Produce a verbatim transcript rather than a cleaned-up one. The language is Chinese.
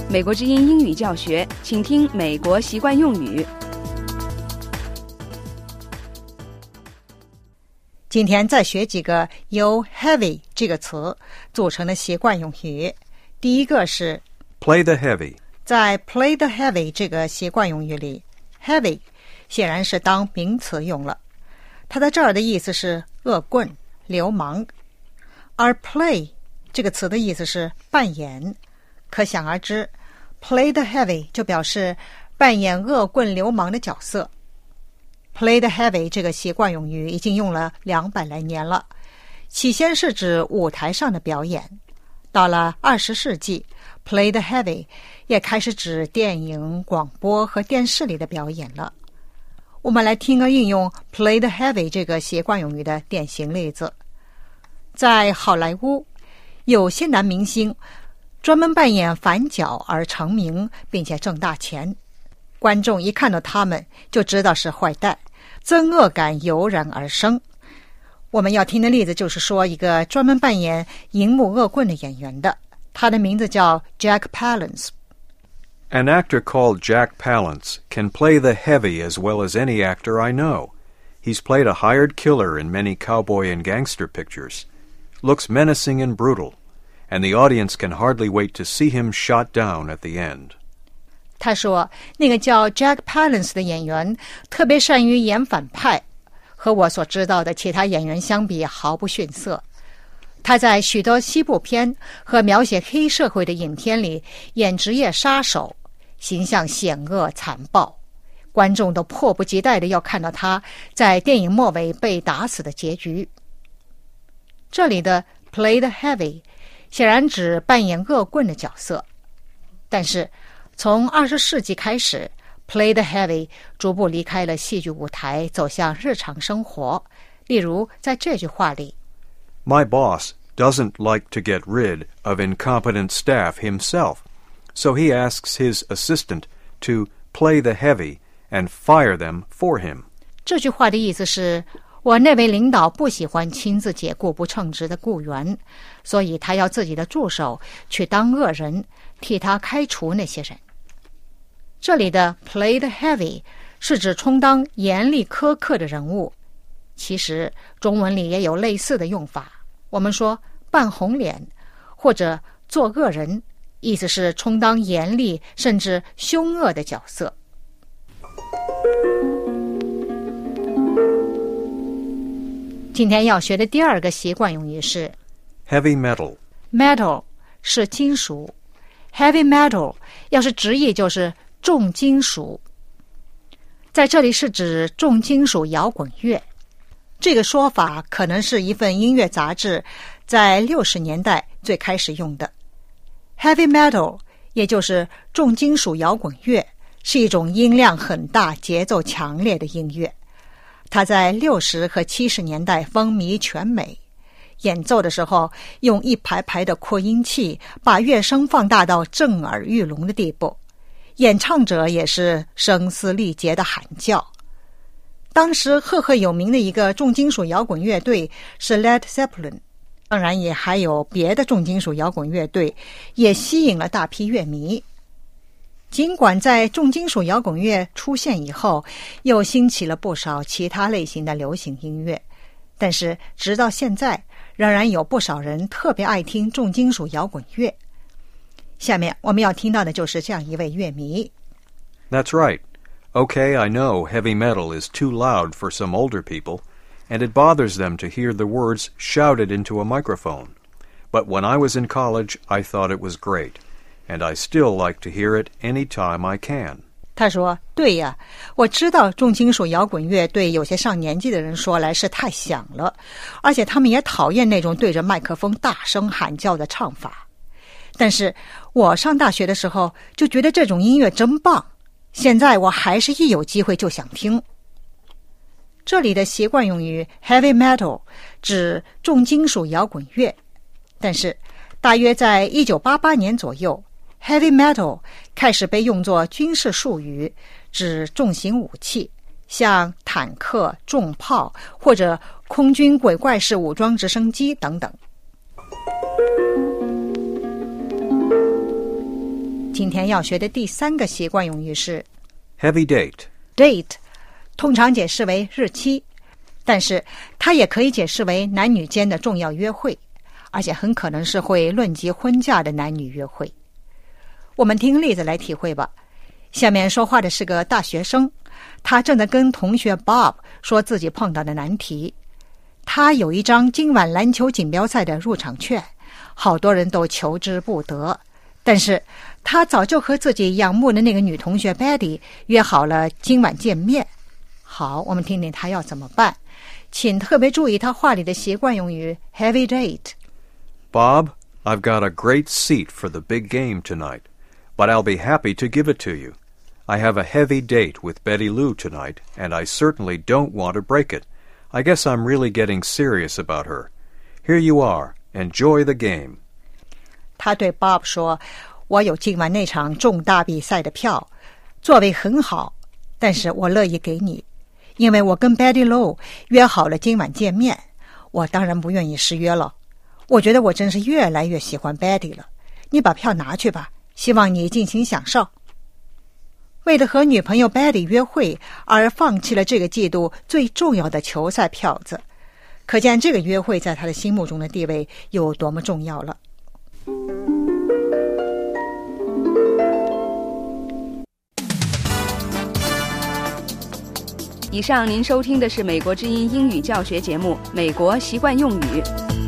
美国之音英语教学，请听美国习惯用语。 今天再学几个由 heavy 这个词组成的习惯用语。第一个是 play the heavy。 在 play the heavy 这个习惯用语里， heavy 显然是当名词用了，它在这儿的意思是恶棍、流氓，而 play 这个词的意思是扮演，可想而知 play the heavy 就表示扮演恶棍流氓的角色。Play the heavy 这个习惯用语已经用了两百来年了，起先是指舞台上的表演，到了二十世纪 Play the heavy 也开始指电影、广播和电视里的表演了。我们来听个应用 Play the heavy 这个习惯用语的典型例子。在好莱坞，有些男明星专门扮演反角而成名，并且挣大钱，观众一看到他们就知道是坏蛋，憎恶感油然而生。我们要听的例子就是说一个专门扮演荧幕恶棍的演员的，他的名字叫 Jack Palance。 An actor called Jack Palance can play the heavy as well as any actor I know. He's played a hired killer in many cowboy and gangster pictures. Looks menacing and brutal, and the audience can hardly wait to see him shot down at the end. 他说那个叫 Jack Palance 的演员特别善于演反派，和我所知道的其他演员相比毫不逊色。他在许多西部片和描写黑社会的影片里演职业杀手，形象险恶残暴，观众都迫不及待地要看到他在电影末尾被打死的结局。这里的 play the heavy 显然指扮演恶棍的角色，但是从二十世纪开始 Play the heavy 逐步离开了戏剧舞台，走向日常生活。例如在这句话里， My boss doesn't like to get rid of incompetent staff himself, so he asks his assistant to play the heavy and fire them for him. 这句话的意思是，我那位领导不喜欢亲自解雇不称职的雇员，所以他要自己的助手去当恶人，替他开除那些人。这里的 play the heavy 是指充当严厉苛刻的人物，其实中文里也有类似的用法。我们说扮红脸或者做恶人，意思是充当严厉甚至凶恶的角色。今天要学的第二个习惯用语是 heavy metal。 Metal 是金属， Heavy metal 要是直译就是重金属，在这里是指重金属摇滚乐。这个说法可能是一份音乐杂志在六十年代最开始用的。 Heavy metal 也就是重金属摇滚乐，是一种音量很大、节奏强烈的音乐。它在六十和七十年代风靡全美，演奏的时候用一排排的扩音器把乐声放大到震耳欲聋的地步，演唱者也是声嘶力竭的喊叫。当时赫赫有名的一个重金属摇滚乐队是 Led Zeppelin， 当然也还有别的重金属摇滚乐队，也吸引了大批乐迷。尽管在重金属摇滚乐出现以后，又兴起了不少其他类型的流行音乐，但是直到现在，仍然有不少人特别爱听重金属摇滚乐。下面我们要听到的就是这样一位乐迷。 That's right. Okay, I know heavy metal is too loud for some older people, and it bothers them to hear the words shouted into a microphone. But when I was in college, I thought it was great, and I still like to hear it any time I can. 他说，对呀，我知道重金属摇滚乐对有些上年纪的人说来是太响了，而且他们也讨厌那种对着麦克风大声喊叫的唱法。但是我上大学的时候就觉得这种音乐真棒，现在我还是一有机会就想听。这里的习惯用语 heavy metal 指重金属摇滚乐，但是大约在一九八八年左右， heavy metal 开始被用作军事术语，指重型武器，像坦克、重炮或者空军鬼怪式武装直升机等等。 今天要学的第三个习惯用语是 Heavy date. date， 通常解释为日期，但是它也可以解释为男女间的重要约会，而且很可能是会论及婚嫁的男女约会。我们听例子来体会吧。下面说话的是个大学生，他正在跟同学 Bob 说自己碰到的难题。他有一张今晚篮球锦标赛的入场券，好多人都求之不得，但是他早就和自己仰慕的那个女同学 Betty 约好了今晚见面。好，我们听听他要怎么办。请特别注意他话里的习惯用语 heavy date. Bob, I've got a great seat for the big game tonight, but I'll be happy to give it to you. I have a heavy date with Betty Lou tonight, and I certainly don't want to break it. I guess I'm really getting serious about her. Here you are. Enjoy the game. 他对 Bob 说，我有今晚那场重大比赛的票，座位很好，但是我乐意给你，因为我跟 Betty Lou 约好了今晚见面，我当然不愿意失约了。我觉得我真是越来越喜欢 Betty 了，你把票拿去吧，希望你尽情享受。为了和女朋友 Betty 约会而放弃了这个季度最重要的球赛票子，可见这个约会在他的心目中的地位有多么重要了。 以上您收听的是美国之音英语教学节目《美国习惯用语》。